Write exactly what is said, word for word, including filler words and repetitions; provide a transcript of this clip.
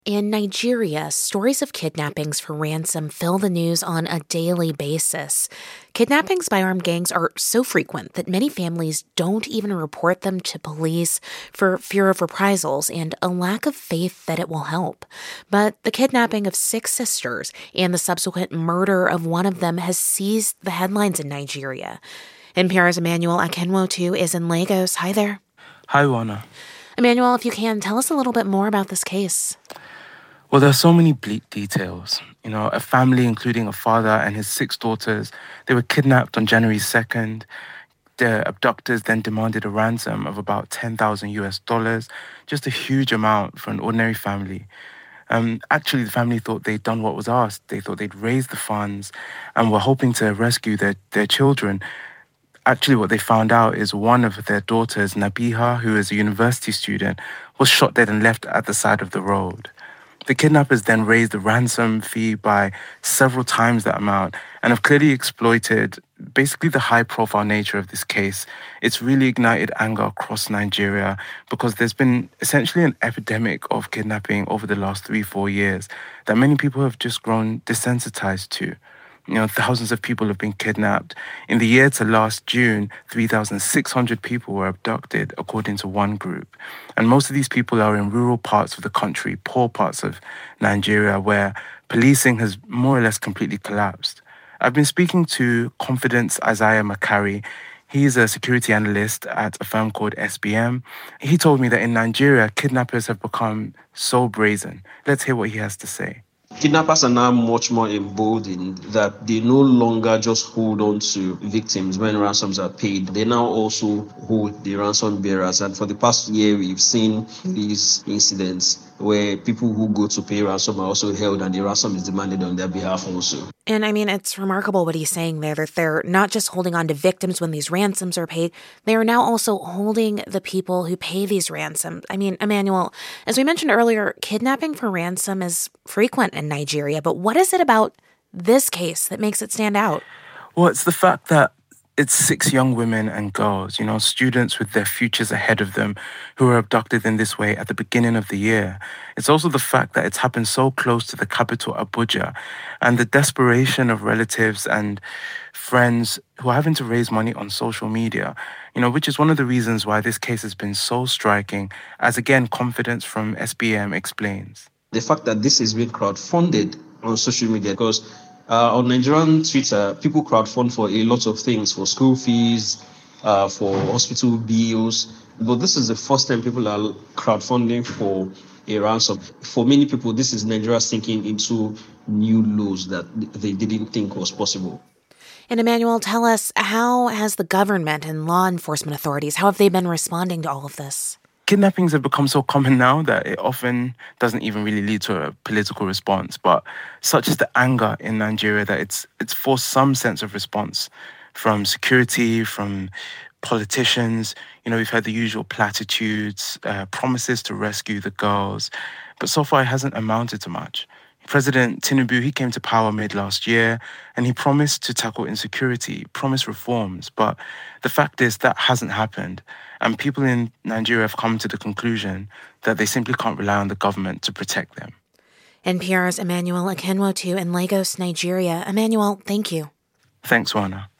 In Nigeria, stories of kidnappings for ransom fill the news on a daily basis. Kidnappings by armed gangs are so frequent that many families don't even report them to police for fear of reprisals and a lack of faith that it will help. But the kidnapping of six sisters and the subsequent murder of one of them has seized the headlines in Nigeria. N P R's Emmanuel Akinwotu is in Lagos. Hi there. Hi, Wana. Emmanuel, if you can, tell us a little bit more about this case. Well, there are so many bleak details. You know, a family, including a father and his six daughters, they were kidnapped on January second. Their abductors then demanded a ransom of about ten thousand U S dollars, just a huge amount for an ordinary family. Um, actually, the family thought they'd done what was asked. They thought they'd raised the funds and were hoping to rescue their, their children. Actually, what they found out is one of their daughters, Nabiha, who is a university student, was shot dead and left at the side of the road. The kidnappers then raised the ransom fee by several times that amount and have clearly exploited basically the high-profile nature of this case. It's really ignited anger across Nigeria because there's been essentially an epidemic of kidnapping over the last three, four years that many people have just grown desensitized to. You know, thousands of people have been kidnapped. In the year to last June, three thousand six hundred people were abducted, according to one group. And most of these people are in rural parts of the country, poor parts of Nigeria, where policing has more or less completely collapsed. I've been speaking to Confidence Isaiah Makari. He's a security analyst at a firm called S B M. He told me that in Nigeria, kidnappers have become so brazen. Let's hear what he has to say. Kidnappers are now much more emboldened that they no longer just hold on to victims when ransoms are paid. They now also hold the ransom bearers. And for the past year, we've seen these incidents where people who go to pay ransom are also held and the ransom is demanded on their behalf also. And I mean, it's remarkable what he's saying there, that they're not just holding on to victims when these ransoms are paid, they are now also holding the people who pay these ransoms. I mean, Emmanuel, as we mentioned earlier, kidnapping for ransom is frequent in Nigeria, but what is it about this case that makes it stand out? Well, it's the fact that it's six young women and girls, you know, students with their futures ahead of them who were abducted in this way at the beginning of the year. It's also the fact that it's happened so close to the capital, Abuja, and the desperation of relatives and friends who are having to raise money on social media, you know, which is one of the reasons why this case has been so striking, as again, Confidence from S B M explains. The fact that this is being crowdfunded on social media, because Uh, on Nigerian Twitter, people crowdfund for a lot of things, for school fees, uh, for hospital bills. But this is the first time people are crowdfunding for a ransom. For many people, this is Nigeria sinking into new lows that they didn't think was possible. And Emmanuel, tell us, how has the government and law enforcement authorities, how have they been responding to all of this? Kidnappings have become so common now that it often doesn't even really lead to a political response. But such is the anger in Nigeria that it's it's forced some sense of response from security, from politicians. You know, we've had the usual platitudes, uh, promises to rescue the girls, but so far it hasn't amounted to much. President Tinubu, he came to power mid last year and he promised to tackle insecurity, promised reforms. But the fact is that hasn't happened. And people in Nigeria have come to the conclusion that they simply can't rely on the government to protect them. N P R's Emmanuel Akinwotu in Lagos, Nigeria. Emmanuel, thank you. Thanks, Wana.